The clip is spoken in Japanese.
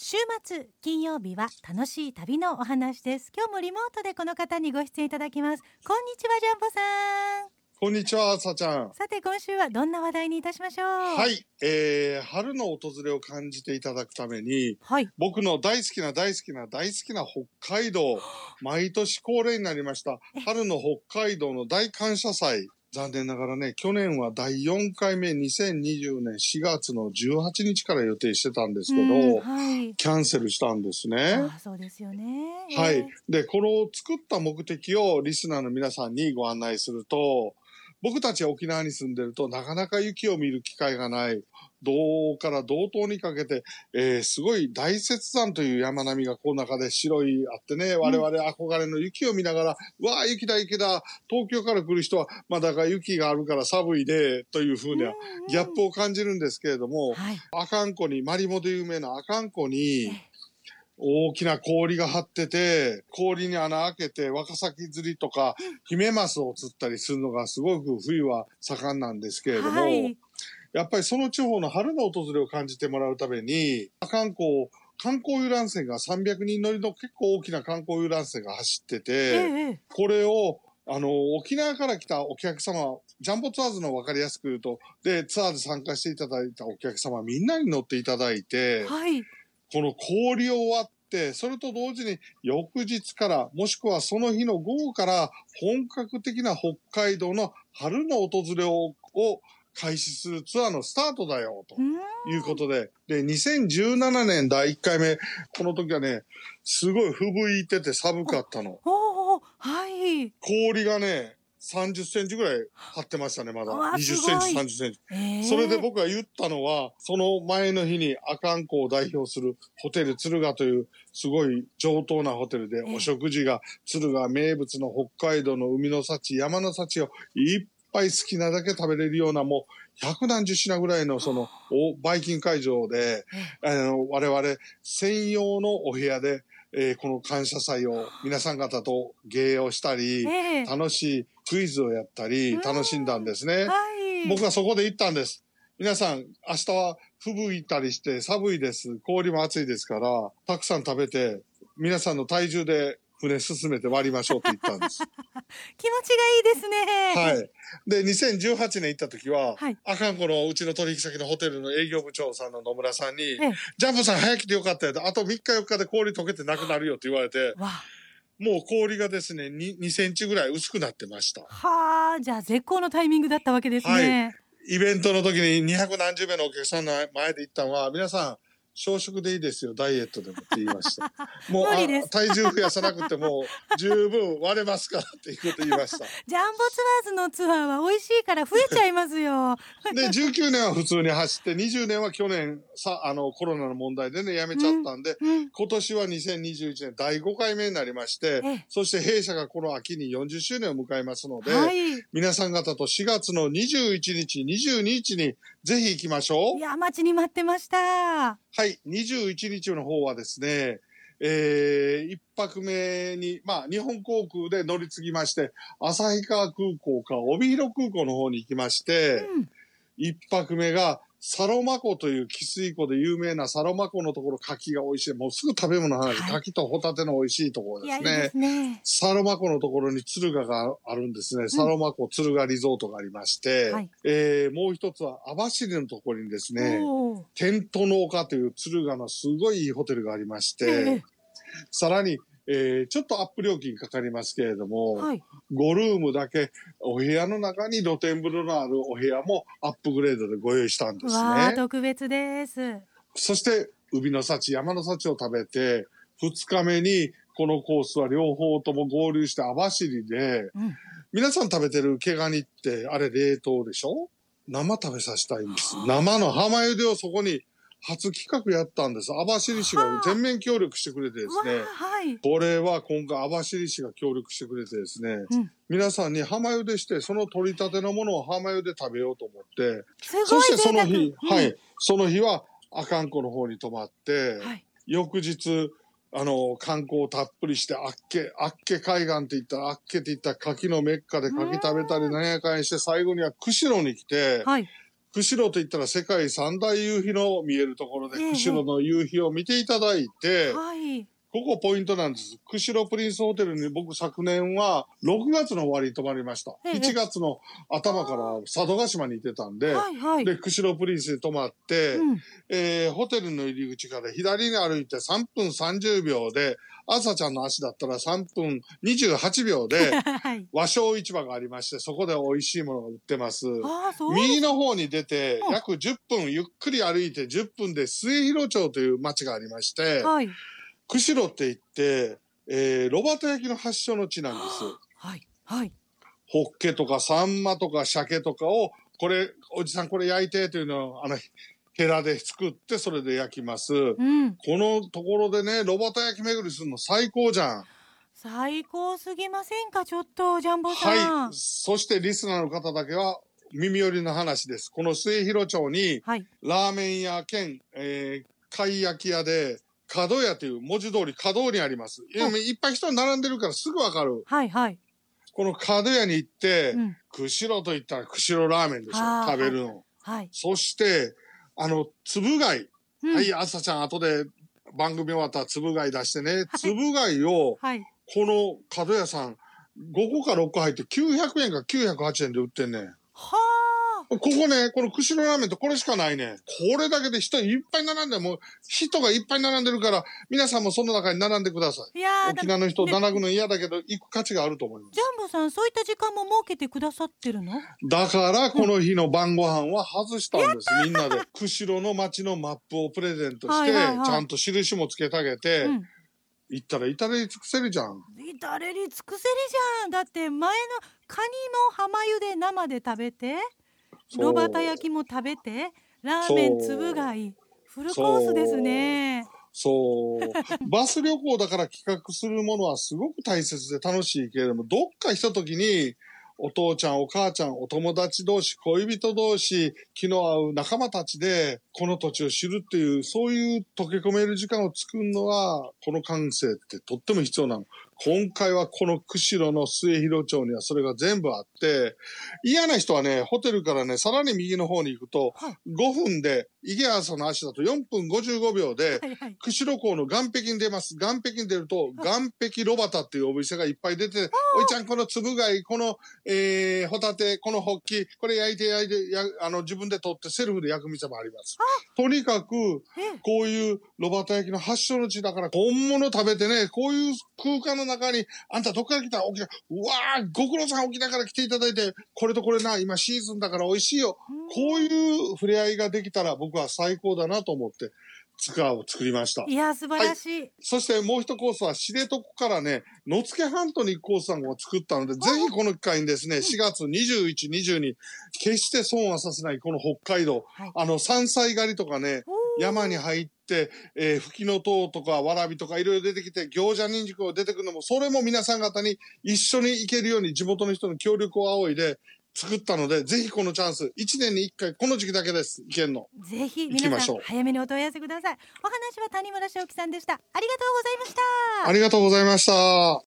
週末金曜日は楽しい旅のお話です。今日もリモートでこの方にご出演いただきます。こんにちは、ジャンボさん。 こんにちは、さちゃん。 さて今週はどんな話題にいたしましょう。 はい、春の訪れを感じていただくために、 はい、 僕の大好きな北海道、毎年恒例になりました春の北海道の大感謝祭。残念ながらね、去年は第4回目2020年4月の18日から予定してたんですけど、 はい、 キャンセルしたんですね。 そうですよね。 はい。で、この作った目的をリスナーの皆さんにご案内すると、僕たち沖縄に住んでるとなかなか雪を見る機会がない。道から道東にかけて、すごい大雪山という山並みがこの中で白いあってね、我々憧れの雪を見ながら、うわー雪だ雪だ、東京から来る人はまだが雪があるから寒いで、というふうなギャップを感じるんですけれども、 はい、 阿寒湖に、マリモで有名な阿寒湖に、大きな氷が張ってて、氷に穴開けてワカサギ釣りとかヒメマスを釣ったりするのがすごく冬は盛んなんですけれども、はい、やっぱりその地方の春の訪れを感じてもらうために、観光遊覧船が300人乗りの結構大きな観光遊覧船が走ってて、これを沖縄から来たお客様、ジャンボツアーズの分かりやすく言うと、で、ツアーで参加していただいたお客様みんなに乗っていただいて、はい、この氷を割って、それと同時に翌日からもしくはその日の午後から本格的な北海道の春の訪れを開始するツアーのスタートだよということで、2017年第1回目、この時はね、すごい吹雪いてて寒かったの。 はい。 氷がね、30センチぐらい張ってましたね、まだ。20センチ、30センチ。それで僕が言ったのは、その前の日に阿寒湖を代表するホテル敦賀というすごい上等なホテルで、お食事が敦賀名物の北海道の海の幸、山の幸をいっぱい好きなだけ食べれるようなもう百何十品ぐらいのそのバイキング会場で、我々専用のお部屋で、この感謝祭を皆さん方と芸をしたり、楽しいクイズをやったり楽しんだんですね。僕はそこで言ったんです。皆さん明日は吹雪いたりして寒いです。氷も暑いですから、たくさん食べて皆さんの体重で船進めて割りましょうって言ったんです。 気持ちがいいですね。 はい。で、2018年行った時は、阿寒湖のうちの取引先のホテルの営業部長さんの野村さんに、ジャンボさん早来てよかったよ。あと3日4日で氷溶けてなくなるよって言われて、もう氷がですね、2センチぐらい薄くなってました。 はあ、じゃあ絶好のタイミングだったわけですね。 はい。イベントの時に200何十名のお客さんの前で行ったのは、皆さん、小食でいいですよ、ダイエットでもって言いました。もう体重増やさなくても十分割れますからっていうこと言いました。 ジャンボツアーズのツアーは美味しいから増えちゃいますよ。 で、19年は普通に走って、20年は去年コロナの問題でね、やめちゃったんで、今年は2021年第5回目になりまして、そして弊社がこの秋に40周年を迎えますので、皆さん方と4月の21日、22日にぜひ行きましょう。 いや、待ちに待ってました。 はい、21日の方はですね、1泊目に、日本航空で乗り継ぎまして、旭川空港か帯広空港の方に行きまして、1泊目がサロマ湖という汽水湖で有名なサロマ湖のところ、牡蠣が美味しい。もうすぐ食べ物の話、牡蠣とホタテの美味しいところですね。 いいですね。 サロマ湖のところに敦賀があるんですね。サロマ湖敦賀リゾートがありまして、もう一つは網走のところにですね、テントの丘という敦賀のすごいいいホテルがありまして、さらに、ちょっとアップ料金かかりますけれども、5ルームだけお部屋の中に露天風呂のあるお部屋もアップグレードでご用意したんですね。 わあ、特別です。 そして海の幸、山の幸を食べて、2日目にこのコースは両方とも合流して網走で、皆さん食べてる毛ガニってあれ冷凍でしょ？生食べさせたいんです。生の浜茹でをそこに初企画やったんです。網走市が全面協力してくれてですね、これは今回網走市が協力してくれてですね、皆さんに浜茹でしてその取り立てのものを浜茹で食べようと思って、そしてその日、その日は阿寒湖の方に泊まって、翌日観光をたっぷりしてあっけ海岸って言ったらあっけって言ったら牡蠣のメッカで牡蠣食べたり何やかんやして、最後には釧路に来て、 釧路といったら世界三大夕日の見えるところで、釧路の夕日を見ていただいて、 はい。 ここポイントなんです。釧路プリンスホテルに僕昨年は6月の終わりに泊まりました。1月の頭から佐渡島に行ってたんで、 はいはい。 で、釧路プリンスに泊まって、ホテルの入り口から左に歩いて3分30秒で、朝ちゃんの足だったら3分28秒で、和商市場がありまして、そこで美味しいものが売ってます。右の方に出て、約10分、ゆっくり歩いて10分で末広町という町がありまして、はい、釧路って言って、炉端焼きの発祥の地なんです。 はいはい。 ホッケとかサンマとか鮭とかを、これ、おじさんこれ焼いてというのを、ヘラで作ってそれで焼きます。このところでね、炉端焼き巡りするの最高じゃん。 最高すぎませんか、ちょっと、ジャンボさん。 はい。そしてリスナーの方だけは、耳寄りの話です。この末広町に、ラーメン屋兼、貝焼き屋で、角屋という文字通り角にあります。いっぱい人並んでるからすぐわかる。はいはい。この角屋に行って、釧路と言ったら釧路ラーメンでしょ、食べるの。はい。そして、つぶ貝。はい、朝ちゃん後で番組終わったらつぶ貝出してね。つぶ貝を、この角屋さん、5個か6個入って900円か908円で売ってんねん。はあ。ここね、この釧路ラーメンってこれしかないね。これだけで人いっぱい並んで、もう人がいっぱい並んでるから、皆さんもその中に並んでください。いや沖縄の人、並ぶの嫌だけど、行く価値があると思います。 ジャンボさん、そういった時間も設けてくださってるの？ だから、この日の晩ご飯は外したんです、みんなで。釧路の街のマップをプレゼントして、ちゃんと印もつけてあげて、行ったら至れり尽くせるじゃん。 至れり尽くせりじゃん。だって前のカニも浜茹で生で食べて、炉端焼きも食べて、ラーメンつぶ貝、フルコースですね。 そう。バス旅行だから企画するものはすごく大切で楽しいけれども、どっかひとときに、お父ちゃん、お母ちゃん、お友達同士、恋人同士、気の合う仲間たちで、この土地を知るっていう、そういう溶け込める時間を作るのは、この感性ってとっても必要なの。今回はこの釧路の末広町にはそれが全部あって、嫌な人はね、ホテルからね、さらに右の方に行くと、5分で、池朝の足だと4分55秒で、釧路港の岸壁に出ます。岸壁に出ると、岸壁炉端っていうお店がいっぱい出て、おいちゃん、このつぶ貝、この、ホタテ、このホッキ、これ焼いて、自分で取ってセルフで焼く店もあります。とにかく、こういう炉端焼きの発祥の地だから、本物食べてね、こういう空間の中に、あんたどっから来た？沖縄。うわー、ご苦労さん沖縄から来ていただいて、これとこれな、今シーズンだから美味しいよ。こういう触れ合いができたら僕は最高だなと思って、ツアーを作りました。 いや、素晴らしい。 そしてもう一コースは知床からね、野付半島に行くコースさんを作ったので、ぜひこの機会にですね、4月21、20に、決して損はさせないこの北海道、山菜狩りとかね、山に入って、フキノトウとかわらびとかいろいろ出てきて、行者ニンジクが出てくるのも、それも皆さん方に一緒に行けるように地元の人の協力を仰いで作ったので、ぜひこのチャンス、1年に1回、この時期だけです。行けんの。 ぜひ皆さん早めにお問い合わせください。お話は谷村正樹さんでした。ありがとうございました。 ありがとうございました。